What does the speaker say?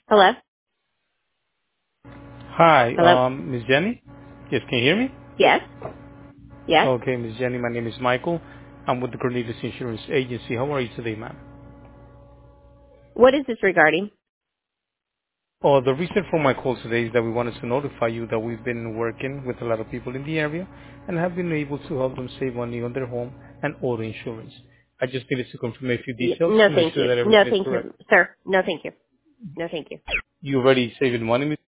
Hello? Hi, Hello? Ms. Jenny? Yes, can you hear me? Yes? Yes? Okay, Ms. Jenny, my name is Michael. I'm with the Cornelius Insurance Agency. How are you today, ma'am? What is this regarding? The reason for my call today is that we wanted to notify you that we've been working with a lot of people in the area and have been able to help them save money on their home and auto insurance. I just needed to confirm a few details No, to make thank sure you. that No, everything is thank correct. you, sir. No, thank you. No, thank you. You already saving money,